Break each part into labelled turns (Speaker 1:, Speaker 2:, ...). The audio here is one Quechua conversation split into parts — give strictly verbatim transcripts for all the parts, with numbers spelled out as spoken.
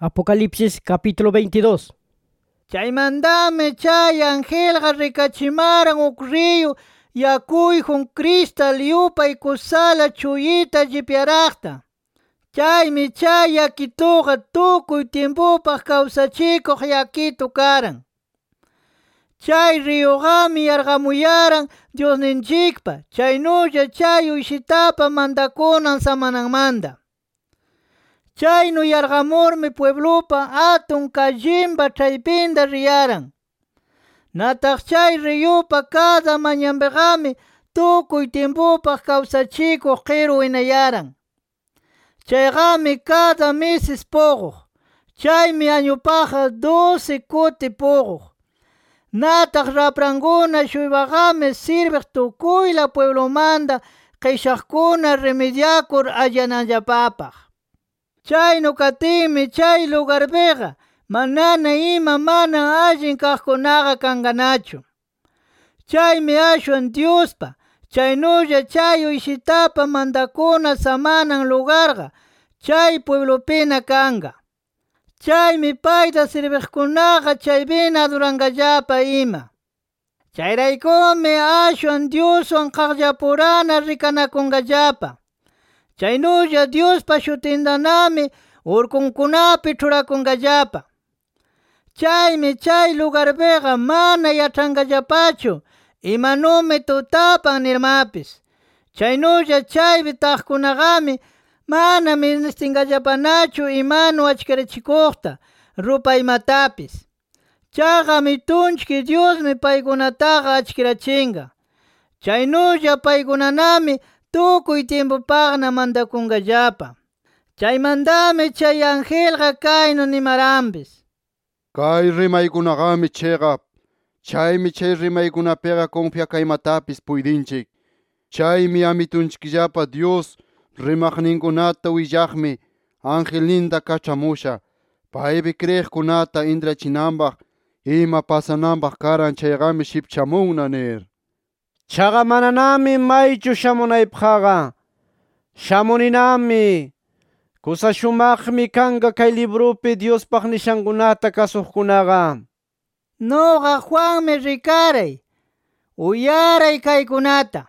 Speaker 1: Apocalipsis capítulo veintidós.
Speaker 2: Chaymandame chay angelqa rikachimaran uk riyu yakuyjun cristal yupay kusala chuyita llipyaraqta. Chaymi chay yakituqa tukuy tiempupaq kawsachikuq yakitu karan. Chay riyuqami yarqamuyaran Diosninchikpa, chaynulla chay uyshitapa mandakunan samananmanta. Chaynu yarqamurmi pueblupa atun kallimba chaypinta riyaran. Nataq chay riyupa cada mañanpiqami tukuy tiempupaq kawsachikuq qiru winayaran. Chayqami cada meses puquq. Chaymi añupaqa doce kuti puquq. Nataq raprankuna shuybaqami sirviq tukuyla pueblumanta qishaqkuna remediakur allananllapapaq. Chaynu katinmi chay lugarpiqa manana ima mana allin kaqkunaqa kankanachu. Chaymi ashwan Diospa chaynulla chay uyshitapa mandakuna samanan lugarqa chay pueblupina kanqa. Chaymi payta sirviqkunaqa chaypina adurankallapa ima. Chayraykumi ashwan Dioswan qaqllapurana rikanakunkallapa. Chaynulla Diospa shutintanami urkunkunapi churakunkallapa. Chaymi chay lugarpiqa mana yachrankallapachu imanumi tutapan nirmapis. Chaynulla chaypi taqkunaqami mana ministinkallapanachu imanu achkirachikuqta rupaymatapis. Chaqa mitunchik Diosmi paykunataqa achkirachinqa. Chaynulla paykunanami tukuy tiempupaqna mandakunkallapa. Chaymantami chay angelqa kaynu nimaranpis:
Speaker 3: Kay rimaykunaqami chiqap. Chaymi chay rimaykunapiqa confiakaymatapis puydinchik. Chaymi amitunchikllapa Dios rimaqninkunata willaqmi angelninta kach'amusha. Paypi kriyiqkunata intrachinanpaq ima pasananpaq karan chayqami shipchamunna nir.
Speaker 4: Chaqa mananami maychu shamunaypaqqa. Shamuninami. Kusa shumaqmi kanqa kay librupi Diospaq nishankunata kasuqkunaqa.
Speaker 2: Nuqa Juanmi rikaray, uyaray kaykunata.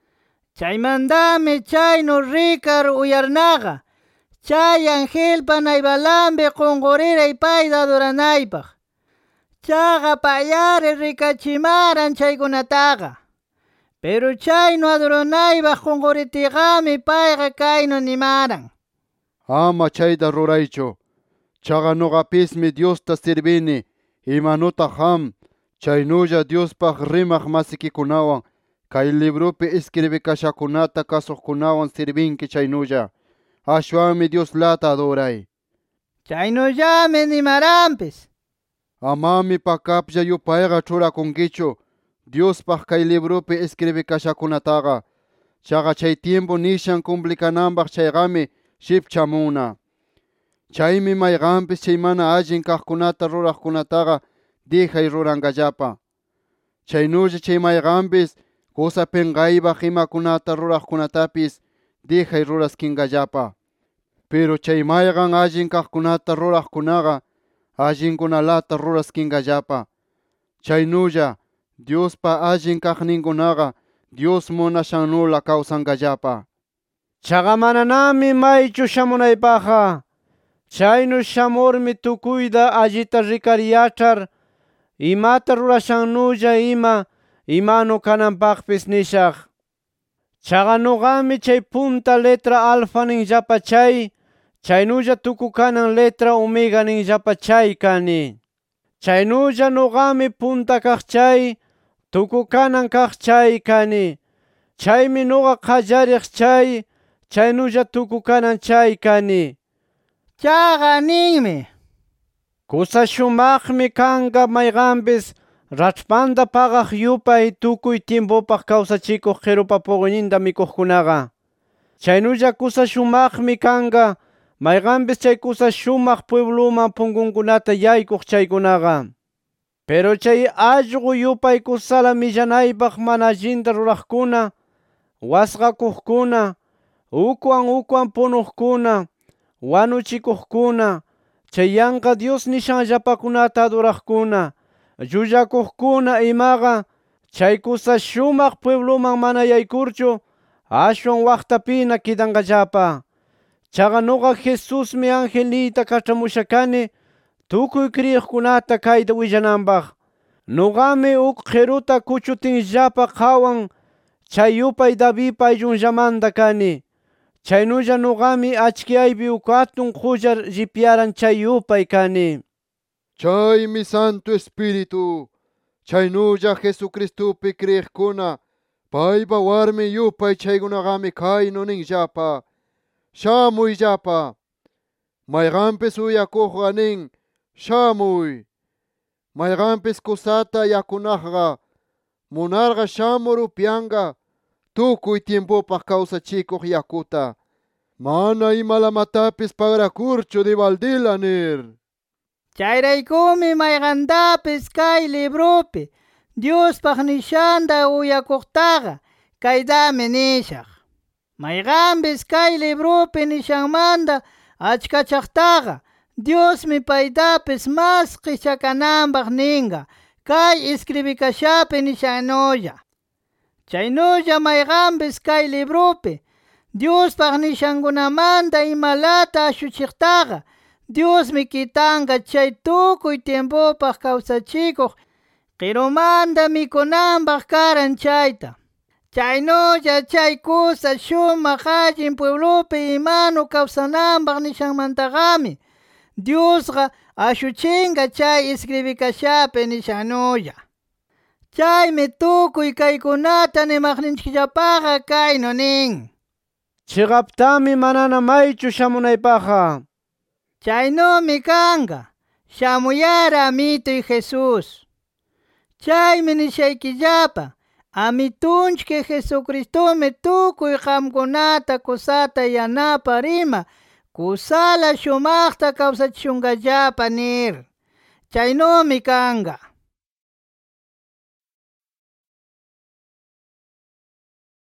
Speaker 2: Chaymantami chaynu rikar uyarnaqa, chay angelpa naypalanpi qunquriray payta aduranaypaq. Chaqa payari rikachimaran chaykunataqa. Pero chaynu aduranaypaq qunquritiqami payqa kaynu nimaran:
Speaker 3: Ama chayta ruraychu. Chaqa nuqapismi Diosta sirbini, imanutaq qam chaynulla Diospaq rimaq masikikunawan kay librupi escribikashakunata kasuqkunawan sirbinki chaynulla. Ashwanmi Dioslata aduray.
Speaker 2: Chaynullami nimaranpis:
Speaker 3: Amami pakaplla yupayqa churakunkichu Diospaq kay librupi escribikashakunataqa. Chaqa chay tiempo nishan cumplikananpaq chayqami shipchamunna. Chaymi mayqanpis chay mana allin kaqkunata ruraqkunataqa dijay rurankallapa. Chaynulla chay mayqanpis kusa pinqaypaq imakunata ruraqkunatapis dijay rurasquinkallapa. Pero chay mayqan allin kaqkunata ruraqkunaqa allinkunalata rurasquinkallapa. Chaynulla Diospa allin kaqninkunaqa Dios munashannula kawsankallapa.
Speaker 4: Chaqa mananami maychu shamunaypaqqa. Chaynu shamurmi tukuyta allita rikar yach'ar imata rurashannulla ima imanu kananpaqpis nishaq. Chaqa nuqami chay punta letra alfa ninllapa chay, chaynulla tukukanan letra omega ninllapa chay kani. Chaynulla nuqami punta kaq chay, tukukanan kaq chay kani. Chaymi nuqa qallariq chay, chaynulla tukukanan chay kani.
Speaker 2: Chaqa ninmi:
Speaker 4: Kusa shumaqmi kanqa mayqanpis rach'panta paqaq yupay tukuy tiempupaq kawsachikuq qirupa puquyninta mikuqkunaqa. Chaynulla kusa shumaqmi kanqa mayqanpis chay kusa shumaq puebluman punkunkunata yaykuq chaykunaqa. Pero chay allqu yupay kusala millanaypaq mana allinta ruraqkuna, wasqakuqkuna, ukwan ukwan punuqkuna, wanuchikuqkuna, Chay yanqa Dios nishanllapakunata aduraqkuna, llullakuqkuna imaqa, chay kusa shumaq puebloman mana yaykurchu, ashwan waqtapina kidanqallapa. Chaqa noqa Jesusmi angelita kach'amusha kani, tukuy kriyiqkunata kayta willananpaq. Noqami uk qhiruta kuchutinllapa qawan, chay yupay Davidpa ayllunllamanta kani. Chaynulla noqami achkiyaypi uk atun qullar llipyaran chay yupay kani.
Speaker 3: Chaymi Santo Espíritu, chaynulla Jesucristupi kriyiqkuna, paypa warmi yupay chaykunaqami kaynu ninllapa: shamuyllapa. Mayqanpis uyakuqqa nin: shamuy. Mayqanpis kusata yakunaqqa munarqa shamur upyanqa tukuy tiempopaq kawsachikuq yakuta, mana imalamatapis pagrakurchu dibaldila nir.
Speaker 2: Chayraykumi mayqantapis kay librupi Diospaq nishanta uyakuqtaqa kaydami nishaq. Mayqanpis kay librupi nishanmanta achkachaqtaqa Diosmi paytapis mas qichakananpaq ninqa kay escribikashapi nishannulla. Chaynulla mayqanpis kay librupi Diospaq nishankunamanta imalata ashuchiqtaqa Diosmi kitanqa chay tukuy tiempopaq kawsachikuq qirumanta mikunanpaq karan chayta. Chaynulla chay kusa shumaq allin pueblopi imanu kawsananpaq nishanmantaqami Diosqa ashuchinqa chay escribikashapi nishannulla. Chaymi tukuy kaykunata nimaqninchikllapaqa kaynu nin:
Speaker 4: Chiqaptami manana maychu shamunaypaqa.
Speaker 2: Chaynumi kanqa, shamuyara Amituy Jesús. Chaymi nishaykillapa, Amitunchik Jesucristumi tukuy qamkunata kusata yanapar ima kusala shumaqta kawsachishunqallapa nir. Chaynumi kanqa.